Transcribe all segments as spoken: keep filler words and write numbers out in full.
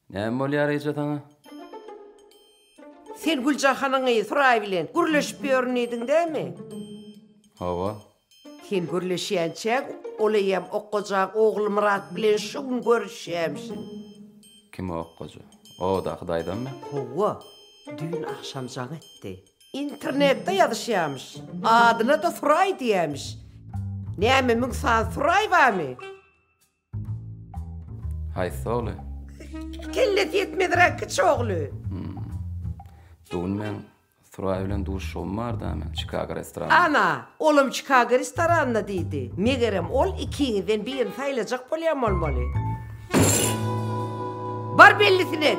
Näme bolýar ejatana? Sen Gülcahanyňy Suray bilen gürleşip ýörnedin dämi? Hawa. Sen gürleşýänçä olaýam okajak oğul Murat bilen şu gün görüşýämşin. Kim okkaja? O da Hudaýdanmy? Hawa, dün akşamjak etdi. İnternetde ýazyşýarmyş. Adyna da Suray diýärmiş. Näme müňsan Suray barmy? Haýsy oly? Kellet yetmedirek çoğlu. Bugün men Suray bilen duşum bar da men Chicago restoran. Ana, olum Chicago restoranına diýdi. Megerem ol ikiňizden birini saýlajak bolýan bolmaly. Bar bellisine.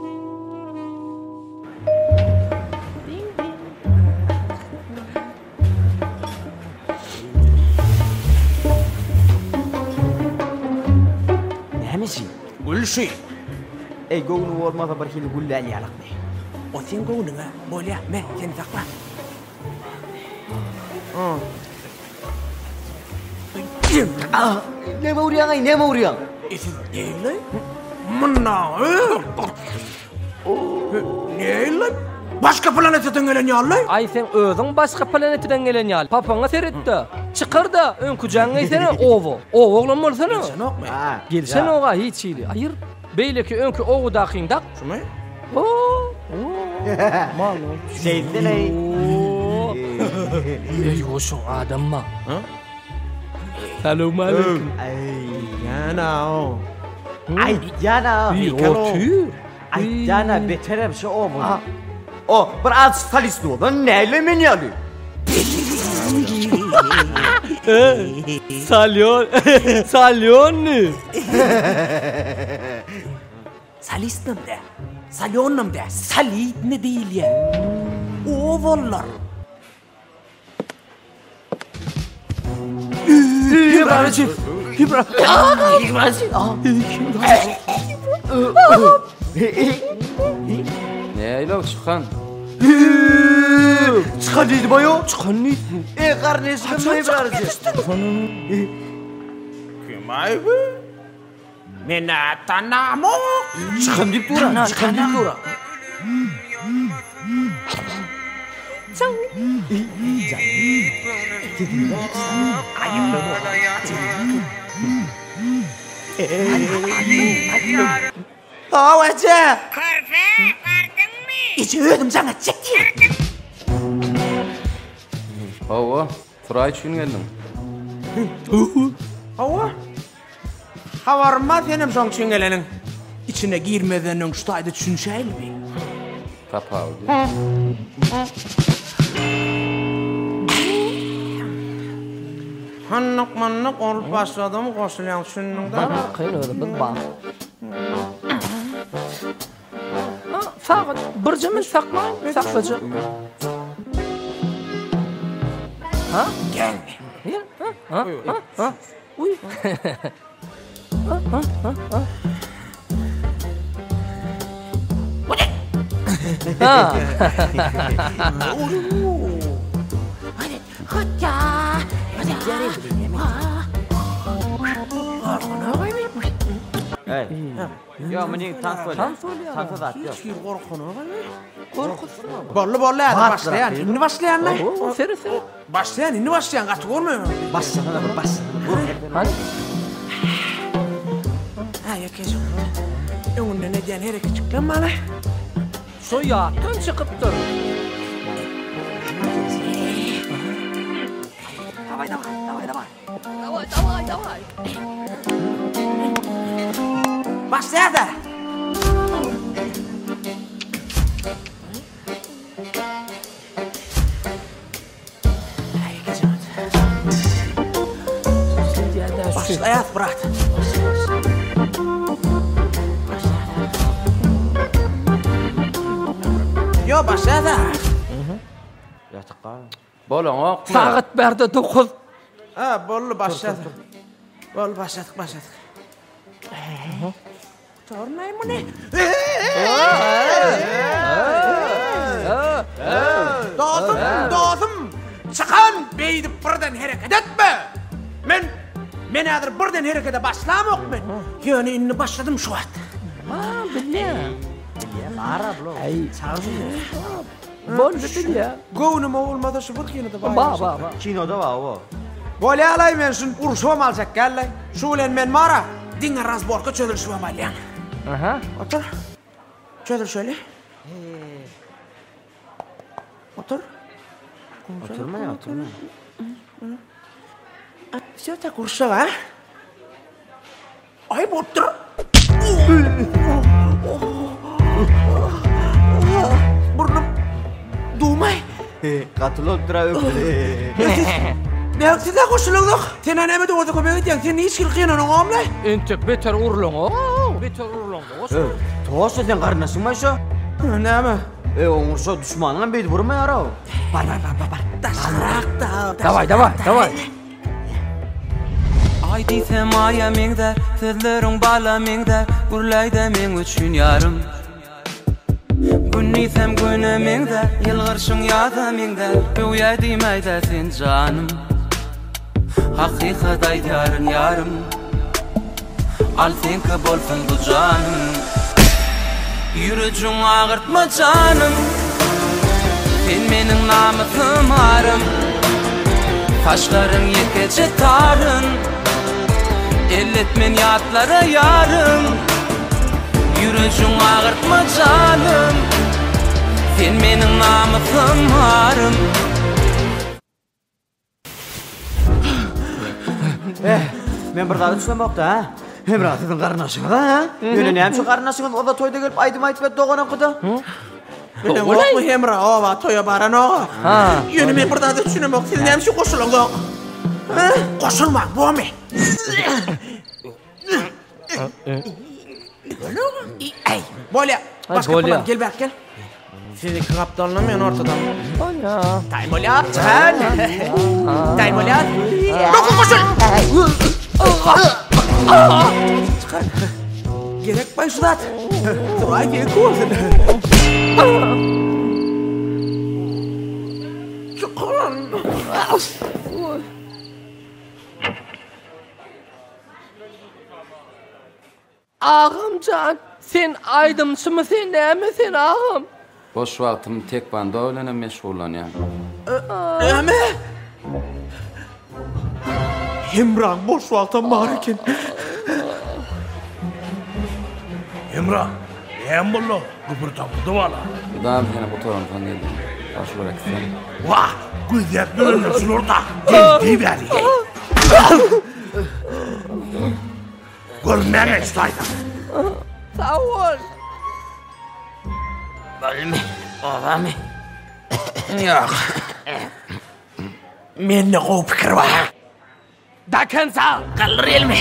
Nämesi? Gülşi. Ey gownu bolmasa bir hili gulle ýalakdy. O sen gownuňa bolýa, men seni sakla. Ah, näme urýan ay, näme urýan? Esin neyle? Mına. Neyle? Başka planetden gelen ýaly? Ay sen özüň başga planetden gelen ýaly. Papaňa seretdi. Çykyr da öňküjaňa ýesene owo. Owo oglan bolsana. Sen okma. Ha. Gelsen oga hiç ýyly. Aýyr. Beýleki öňkü owu da kyndak. Şumy? Oo. Mal. Seýdin ey. Ey oşun adamma. Ha? Selam aleyküm. Ay, Yana o. ay jana. Bir otur. Ay jana beterem şu o mu? O, bir az salist ol. Näle men ýaly? Salyon. Salyon. Salistim de. Salyonum de. Salit ne değil ya. Ovallar. İbrahim. İbrahim. Näyle çykan? Çıkan diýdi boyo. Çıkan neydi? Ey kardeşim ne ibrarıcı? Kim aybi? Mena tanamo. Çıkan diýip dura, çıkan diýip dura. Havaca. Körfe, vardın mı? İçi ödüm sana çekti. Hawa, Suray üçin geldim. Hava. Havarma senem soň çingelenin. İçine girmeden öň şutaýdy düşünşäýli. Papa oldu. Hannak mannak olup başladım goşulýan düşündüň da. Kayın öyle bir bak. Faqat bir jemil saklayın, saklaja. Ha? Gel. Ha? Ha? Ha? Uy. Ha? Ha? Ha? Ha? Ha. Hadi, hadi ya. Hadi gel. Hey. Yo, meni transfer. Transfer at. Yo. Şir gorkunu. Korkut. Bollu bollu hadi başlayan. Inni başlayan lan. Oo, seri seri. Başlayan, inni başlayan. Gatı görmüyor. Bassana da bas. Hadi. Ha yakacım. Öňünde ne diýen herek çıklanmaly. Soýatdan çykypdyr. Davay davay, davay davay. Davay, davay, davay. Başlaýar da. Ay yakacım. Başlaýar brat. Yo başlaýar da. Ýatakka. Bolan okma. Sagat berde dokuz. Ha, bollu başladık. Bollu başladık, başladık. Tornay mı ne? Dostum, dostum. Çıkan beydi birden hareket etme. Men, men adır birden harekete başlamak men. Yani inni başladım şu an. Ha, bilya. Arab lo. Ay. Çağırsın. Bol bilya. Göwnüme olmada şu bir kıyını da Ba ba ba. Kinoda var o. Böyle alay men şun urşuam alacak gellay. Şu bilen men mara. Dinge razborka çözülüşüam alyan. Aha. Otur. Çözül şöyle. Otur. Oturma ya, oturma. Все так urşa ha? Ay otur. Burnum duymay. Katıl otura öpüle. Ne yaptı da koşuluk? Sen anneme de orada köpeğe gideceksin. Sen ne işkil kıyın onu omlay? Entek beter urlong. Beter urlong. Toğuşsa sen karnasın mı şu? Ne mi? E olursa düşmanına beydi vurma yara o. Var var var var var. Taşrak da. Davay davay davay. Ay diysem aya mingde, sözlerin bala mingde, gurlayda men üçün yarım. Gün diysem güne mingde, yılgırşın yaza mingde, büyüye diymeyde sen canım. Hakikat aytarın yarım, al sen ki bolsun bu canım. Yürücün ağırtma canım, sen menin namusum arım. Taşların yekece tarın, elletmen yatlara yarım. Yürücün ağırtma canım, sen menin namusum arım. Eh, men bir daha düşmem ha. Hem rahatın karnaşın ha. Yöne neyim şu karnaşın o da toyda gelip aydım aytıp et doğana kuda. Bilen yok mu hemra ova toya baran o. Yönü men burada da düşünem yok. Sen neyim şu koşuluk yok. Koşulmak bu mi? Ay, Bolya. Başka Bolya. falan gel bak gel. Seni kaptanla men ortadan. Ana. Tay Bolya. Sen. Tay Bolya. Doku koşul. Çıkar. Gerek başlat. Sonra gerek olsun. Çıkın. Ağamcan, sen aydımçı mı sen ne mi sen ağam? Boş vaktim tek banda öyle meşgullanıyorum. Eme. Hemran boş vaktim var iken. Emrah, hem bullo, gıpırtamıdı valla. Daha bir tane fotoğrafını falan geldim. Baş olarak sen. Vah, güzel görünürsün orada. Geldi beni. Görmene istaydım. Sağ ol. Ölme, oğlum. Yok. Mende o fikir var. Daken sağ. Kalır elmi.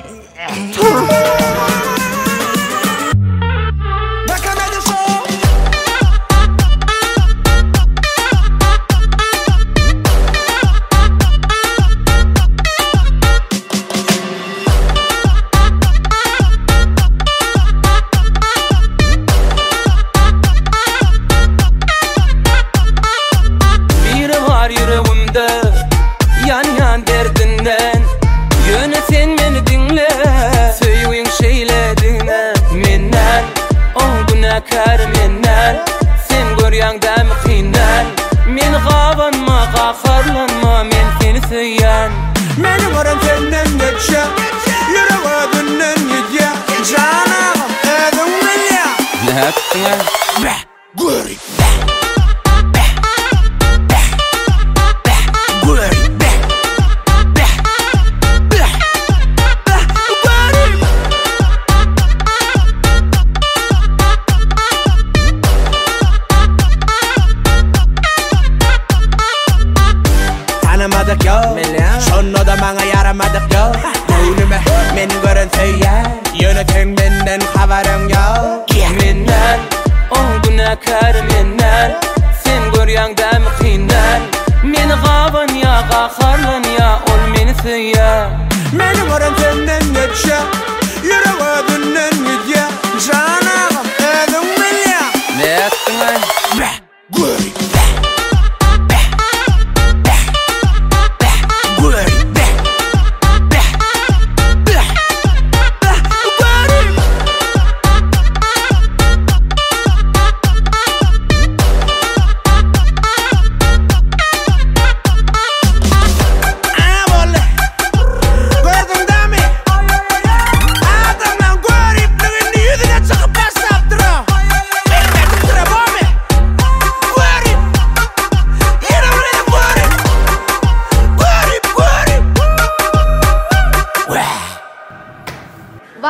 Tanımadık yo, şunu da bana yaramadık yo. Gönlüme men görün söyler, yönetin benden haberim yo. Menden, o günahkar menden, sen göryan da mı kıynan? Men gavan ya gaharlan ya, ol meni söyler. Meni görün senden geçe, yüreğe dünden gidye. Canım, edin bilya. Ne yaptın lan? Guri.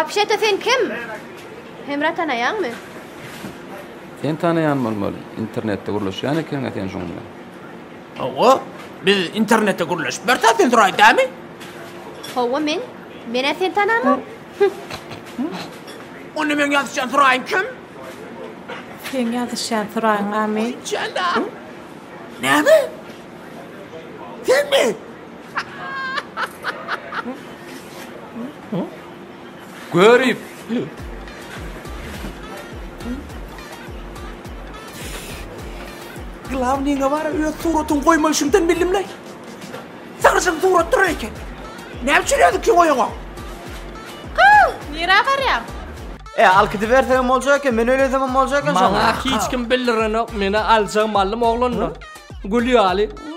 Vapşeta sen kim? Hemra tanayan mı? Sen tanıyan bolmaly. İnternetde guruluşýan eken eten şoňla. Owa, biz internetde guruluşyp bertaten turaýdy dämi? Hova men? Mene sen tanamam? Onu men ýazýan turaýyn kim? Sen ýazýan turaýyn amy. Jana. Näme? Sen mi? Görüp. Glavniňe bar öýe suratyň goýmaşyndan bilimlek. Saňyň surat durar eken. Näme çüredi ki goýaňa? Nira barýar? E, al gidiversem boljak eken, men öyle demem boljak eken. Maňa hiç kim bildiren ok, meni aljak mallym oglanyr. Gülýär ali.